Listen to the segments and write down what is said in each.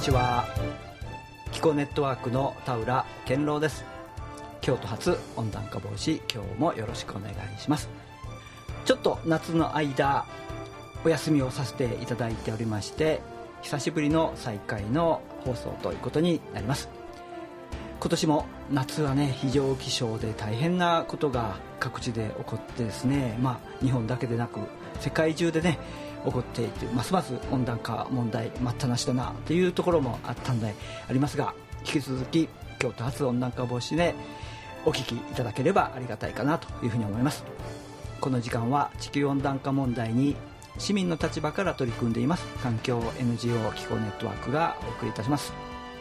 ちは。気候ネットワークの田浦健郎です。京都発温暖化防止、今日もよろしくお願いします。ちょっと夏の間お休みをさせていただいておりまして、久しぶりの再開の放送ということになります。今年も夏はね、非常気象で大変なことが各地で起こってですね、日本だけでなく世界中でね起こっていて、ますます温暖化問題待ったなしだなというところもあったんでありますが、引き続き京都発温暖化防止でお聞きいただければありがたいかなというふうに思います。この時間は地球温暖化問題に市民の立場から取り組んでいます環境 NGO 気候ネットワークがお送りいたします。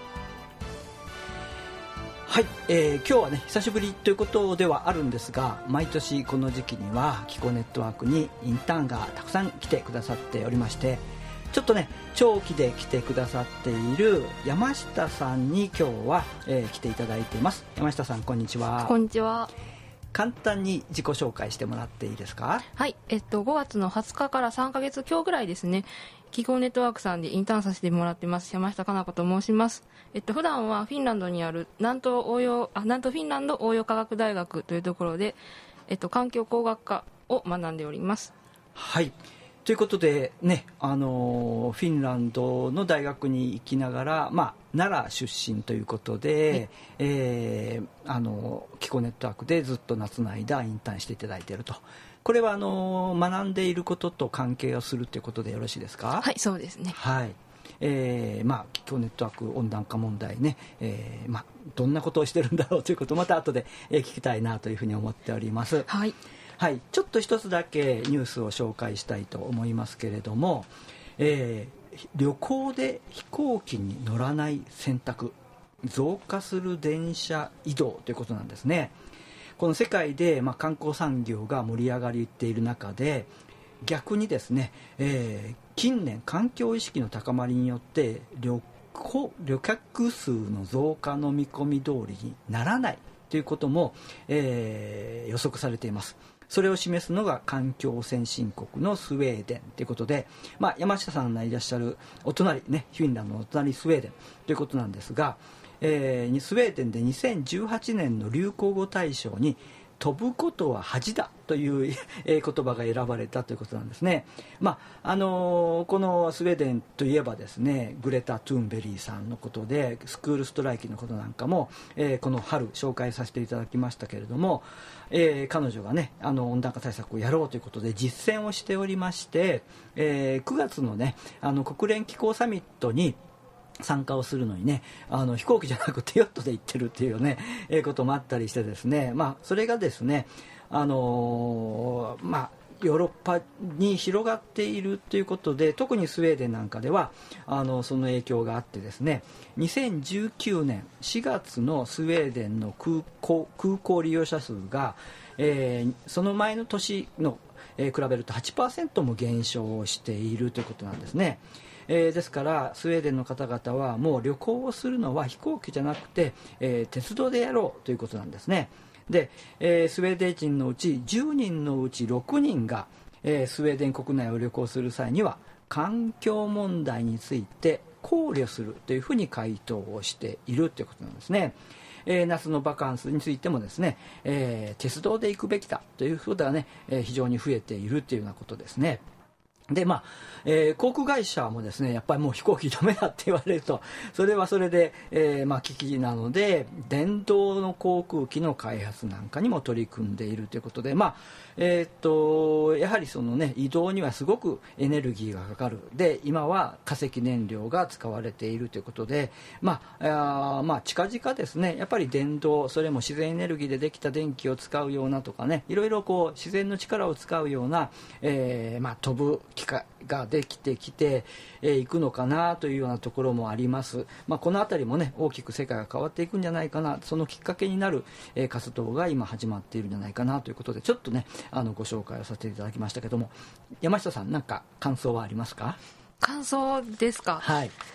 はい、今日はね久しぶりということではあるんですが、毎年この時期には気候ネットワークにインターンがたくさん来てくださっておりまして、ちょっとね長期で来てくださっている山下さんに今日は、来ていただいています。山下さん、こんにちは。 こんにちは。 簡単に自己紹介してもらっていいですか？ はい、5月の20日から3ヶ月今日ぐらいですね、気候ネットワークさんでインターンさせてもらってます山下かな子と申します。普段はフィンランドにある南東フィンランド応用科学大学というところで、環境工学科を学んでおります。 はい、ということでね、フィンランドの大学に行きながら、奈良出身ということで、気候ネットワークでずっと夏の間インターンしていただいていると。これは学んでいることと関係をするということでよろしいですか？ はい、そうですね。 はい、気候ネットワーク温暖化問題ね、どんなことをしてるんだろうということをまた後で聞きたいなというふうに思っております。 はい、 はい、ちょっと一つだけニュースを紹介したいと思いますけれども、旅行で飛行機に乗らない選択、増加する電車移動ということなんですね。この世界で、観光産業が盛り上がりっている中で、逆にですね、近年環境意識の高まりによって旅客数の増加の見込み通りにならないということも、予測されています。それを示すのが環境先進国のスウェーデンということで、山下さんがいらっしゃるお隣ね、フィンランドのお隣スウェーデンということなんですが、スウェーデンで2018年の流行語大賞に飛ぶことは恥だという言葉が選ばれたということなんですね。このスウェーデンといえばですね、グレタ・トゥーンベリーさんのことでスクールストライキのことなんかも、この春紹介させていただきましたけれども、彼女がね温暖化対策をやろうということで実践をしておりまして、9月のね国連気候サミットに参加をするのにね、飛行機じゃなくてヨットで行ってるっていうね、こともあったりしてですね、それがですね、ヨーロッパに広がっているということで、特にスウェーデンなんかではその影響があってですね、2019年4月のスウェーデンの空港利用者数が、その前の年の、比べると 8% も減少しているということなんですね。ですからスウェーデンの方々はもう旅行をするのは飛行機じゃなくて、鉄道でやろうということなんですね。で、スウェーデン人のうち10人のうち6人が、スウェーデン国内を旅行する際には環境問題について考慮するというふうに回答をしているということなんですね。夏のバカンスについてもですね、鉄道で行くべきだということはね、非常に増えているというようなことですね。で航空会社もですね、やっぱりもう飛行機ダメだって言われるとそれはそれで、危機なので電動の航空機の開発なんかにも取り組んでいるということで、やはりそのね移動にはすごくエネルギーがかかる。で今は化石燃料が使われているということで、近々ですね、やっぱり電動、それも自然エネルギーでできた電気を使うようなとかね、いろいろこう自然の力を使うような、飛ぶ機会ができてきていくのかなというようなところもあります。このあたりもね大きく世界が変わっていくんじゃないかな、そのきっかけになる、活動が今始まっているんじゃないかなということで、ちょっとねご紹介をさせていただきましたけども、山下さん何か感想はありますか？ 感想ですか？ はい、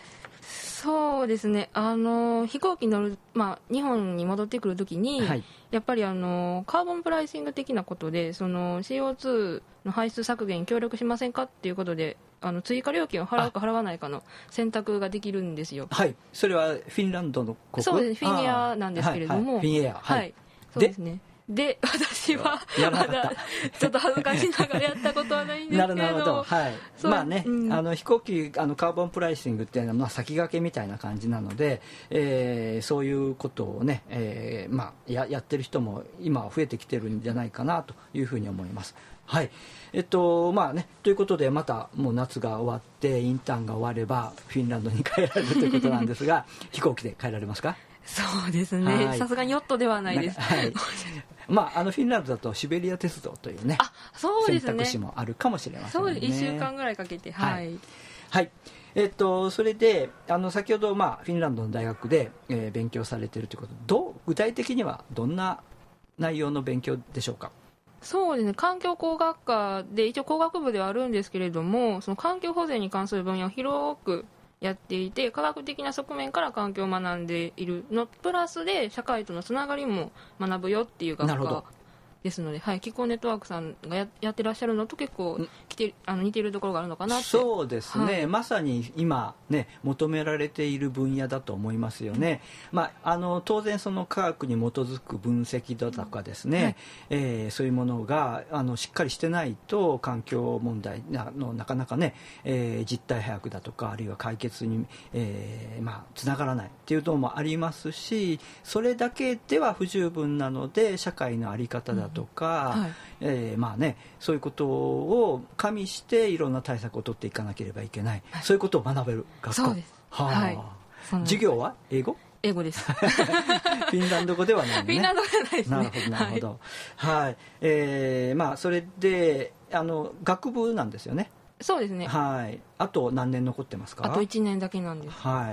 そうですね、飛行機に乗る、日本に戻ってくるときに、 はい、 やっぱりカーボンプライシング的なことで、その CO2 の排出削減に協力しませんかっていうことで、追加料金を払うか払わないかの選択ができるんですよ。 はい、それはフィンランドの国？ そうですね、フィンエアなんですけれども、 はいはい、フィンエア、 はい、そうですね。で私はまだちょっと恥ずかしながらやったことはないんですけどなるほど、はい、まあね、飛行機カーボンプライシングっていうのは先駆けみたいな感じなので、そういうことをね、やってる人も今は増えてきてるんじゃないかなというふうに思います。はい、まあね、ということでまたもう夏が終わってインターンが終わればフィンランドに帰られるということなんですが飛行機で帰られますか？ そうですね、さすがにヨットではないです。はい、 フィンランドだとシベリア鉄道というね、 そうですね、 選択肢もあるかもしれませんね。 そう、1週間ぐらいかけて、はい、 はい、それで先ほど、フィンランドの大学で、勉強されているということ具体的にはどんな内容の勉強でしょうか？ そうですね、環境工学科で一応工学部ではあるんですけれども、その環境保全に関する分野を広くやっていて、科学的な側面から環境を学んでいるのプラスで社会とのつながりも学ぶよっていう学科ですので、はい、気候ネットワークさんが やってらっしゃるのと結構似ているところがあるのかなって。 そうですね、 はい、 まさに今、ね、求められている分野だと思いますよね。当然その科学に基づく分析だとかですね、そういうものがしっかりしてないと環境問題なかなかね、実態把握だとかあるいは解決につながらないっていうのもありますし、それだけでは不十分なので社会の在り方だとか、そういうことを加味していろんな対策を取っていかなければいけない、そういうことを学べる学科。 そうです、はい、 授業は英語ですフィンランド語ではないね。 フィンランド語じゃないですね。 なるほどなるほど、はい、それで学部なんですよね。 そうですね、 はい、あと何年残ってますか？ あと1年だけなんです。 はい、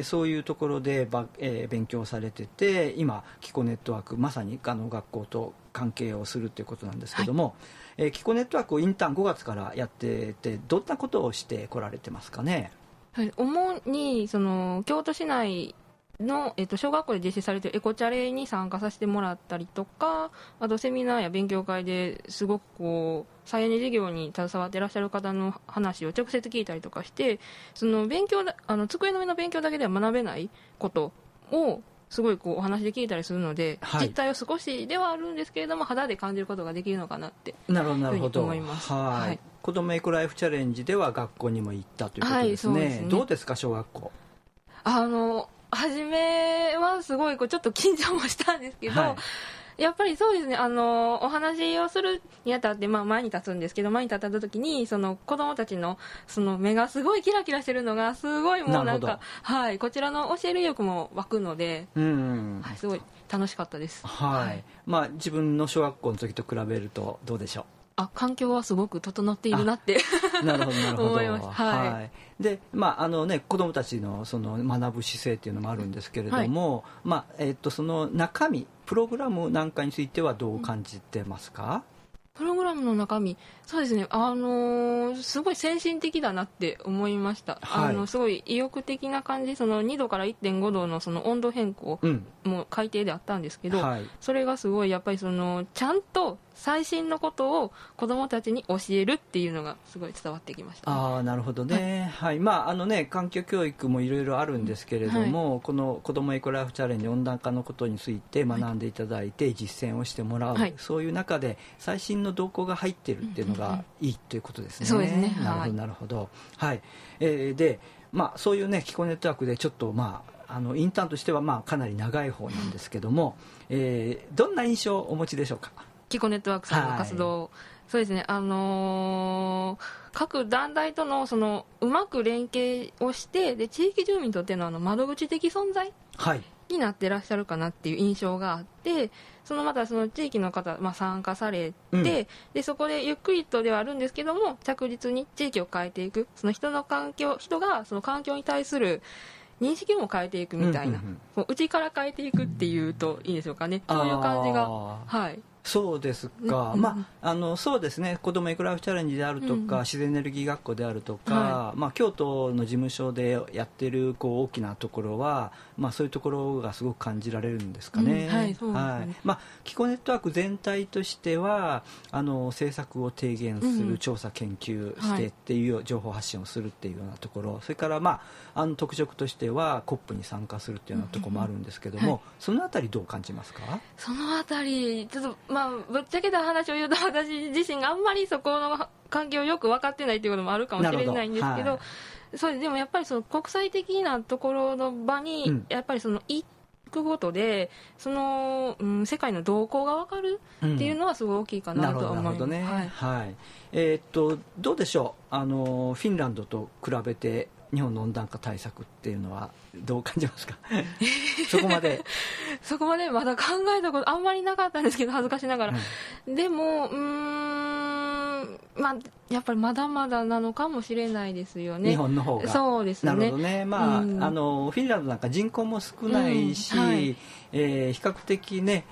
そういうところで勉強されてて、今気候ネットワークまさに学校と関係をするということなんですけども、気候ネットワークをインターン5月からやっててどんなことをしてこられてますかね？ はい、主にその京都市内の、小学校で実施されているエコチャレに参加させてもらったりとか、あとセミナーや勉強会ですごく再エネ事業に携わっていらっしゃる方の話を直接聞いたりとかして、その机の上の勉強だけでは学べないことをすごいお話で聞いたりするので、実態を少しではあるんですけれども肌で感じることができるのかなっていうふうに思います。はい、 子どもエコライフチャレンジでは学校にも行ったということですね。はい、そうですね。どうですか小学校？ 初めはすごいちょっと緊張もしたんですけど、やっぱりそうですね、お話をするにあたって、前に立つんですけど、前に立った時にその子供たちのその目がすごいキラキラしてるのがすごいもうなんか、はい、こちらの教える意欲も湧くので、すごい楽しかったです。 はい、自分の小学校の時と比べるとどうでしょう？ 環境はすごく整っているなってなるほどなるほど思います。 はい、で子どもたちのその学ぶ姿勢っていうのもあるんですけれども、その中身プログラムなんかについてはどう感じてますか？ プログラムの中身、そうですね、すごい先進的だなって思いました。すごい意欲的な感じ、その2度から 1.5 度のその温度変更も改定であったんですけど、それがすごいやっぱりちゃんと最新のことを子どもたちに教えるっていうのがすごい伝わってきました。 なるほどね。はい、環境教育もいろいろあるんですけれども、この子どもエコライフチャレンジ温暖化のことについて学んでいただいて実践をしてもらう、そういう中で最新の動向が入っているっていうのがいいということですね。 そうですね。 なるほどなるほど。はい、でそういうね気候ネットワークでちょっとインターンとしてはかなり長い方なんですけども、どんな印象をお持ちでしょうか？ 気候ネットワークさんの活動、そうですね、各団体とのうまく連携をしてで地域住民にとっての窓口的存在になってらっしゃるかなっていう印象があって、またその地域の方、参加されて、でそこでゆっくりとではあるんですけども着実に地域を変えていく、その人がその環境に対する認識も変えていくみたいな、内から変えていくっていうといいでしょうかね。そういう感じが、 そうですか、そうですね、子どもエコライフチャレンジであるとか、自然エネルギー学校であるとか、京都の事務所でやってる大きなところは、そういうところがすごく感じられるんですかね。気候ネットワーク全体としては政策を提言する、調査研究してっていう情報発信をするっていうようなところ、それから特色としては COP に参加するっていうようなところもあるんですけども、そのあたりどう感じますか？ そのあたりちょっとぶっちゃけた話を言うと、私自身があんまりそこの環境をよく分かってないということもあるかもしれないんですけど、そうでもやっぱりその国際的なところの場に、やっぱりその行くことでその、世界の動向が分かるっていうのはすごい大きいかなと思います。なるほどね。 どうでしょう、フィンランドと比べて日本の温暖化対策っていうのはどう感じますか？そこまでまだ考えたことあんまりなかったんですけど、恥ずかしながら、でもやっぱりまだまだなのかもしれないですよね、日本の方が。そうですね。なるほどね。フィンランドなんか人口も少ないし、比較的ね、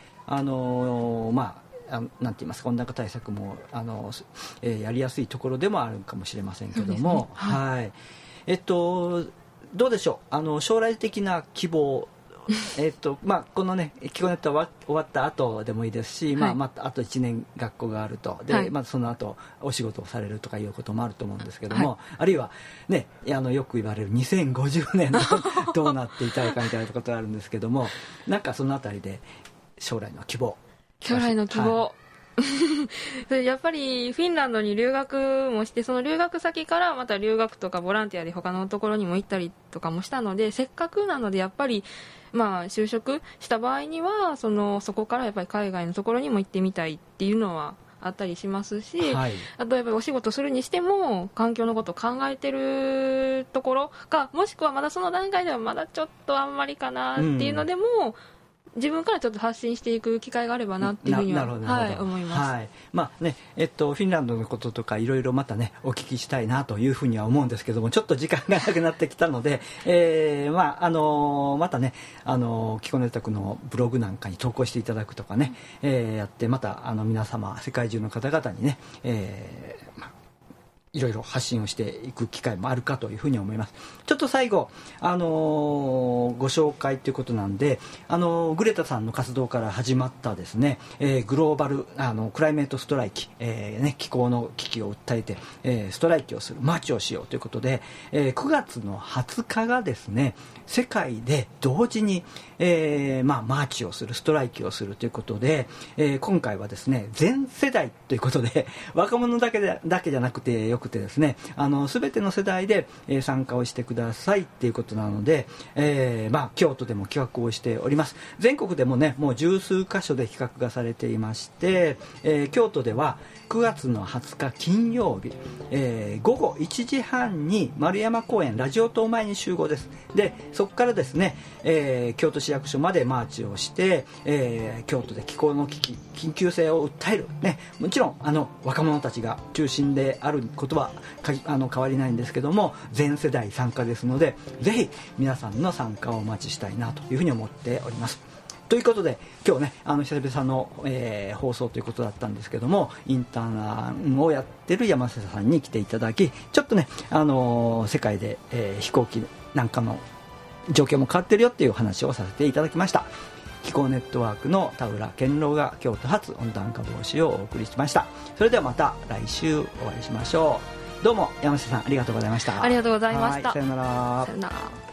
なんて言いますか、温暖化対策もやりやすいところでもあるかもしれませんけども、どうでしょう、将来的な希望、このね気候ネットは終わった後でもいいですし、あと1年学校があるとで、その後お仕事をされるとかいうこともあると思うんですけども、あるいはねよく言われる2050年どうなっていたいかみたいなことがあるんですけども、なんかそのあたりで将来の希望、 やっぱりフィンランドに留学もして、その留学先からまた留学とかボランティアで他のところにも行ったりとかもしたので、せっかくなのでやっぱり就職した場合にはそこからやっぱり海外のところにも行ってみたいっていうのはあったりしますし、あとやっぱりお仕事するにしても環境のことを考えてるところか、もしくはまだその段階ではまだちょっとあんまりかなっていうのでも、自分からちょっと発信していく機会があればなっていうふうには思います。 フィンランドのこととかいろいろまたねお聞きしたいなというふうには思うんですけども、ちょっと時間がなくなってきたので、またね気候ネットワークのブログなんかに投稿していただくとかね、やってまた皆様世界中の方々にね、いろいろ発信をしていく機会もあるかというふうに思います。ちょっと最後、ご紹介ということなんで、グレタさんの活動から始まったですね、グローバルクライメートストライキ、気候の危機を訴えて、ストライキをする、マーチをしようということで、9月の20日がですね、世界で同時に、マーチをする、ストライキをするということで、今回はですね全世代ということで、若者だけじゃなくてよくてですね、全ての世代で、参加をしてくださいっていうことなので、京都でも企画をしております。全国でもねもう十数箇所で企画がされていまして、京都では9月の20日金曜日、午後1時半に丸山公園ラジオ塔前に集合です。でそこからですね、京都市役所までマーチをして、京都で気候の危機緊急性を訴える、もちろん若者たちが中心であることは変わりないんですけども、全世代参加ですので、ぜひ皆さんの参加をお待ちしたいなというふうに思っております。ということで今日ね久々の、放送ということだったんですけども、インターンをやってる山瀬さんに来ていただき、ちょっとね、世界で、飛行機なんかの状況も変わってるよっていう話をさせていただきました。気候ネットワークの田浦健郎が京都発温暖化防止をお送りしました。それではまた来週お会いしましょう。どうも山瀬さんありがとうございました。 ありがとうございました。 さよなら。 さよなら。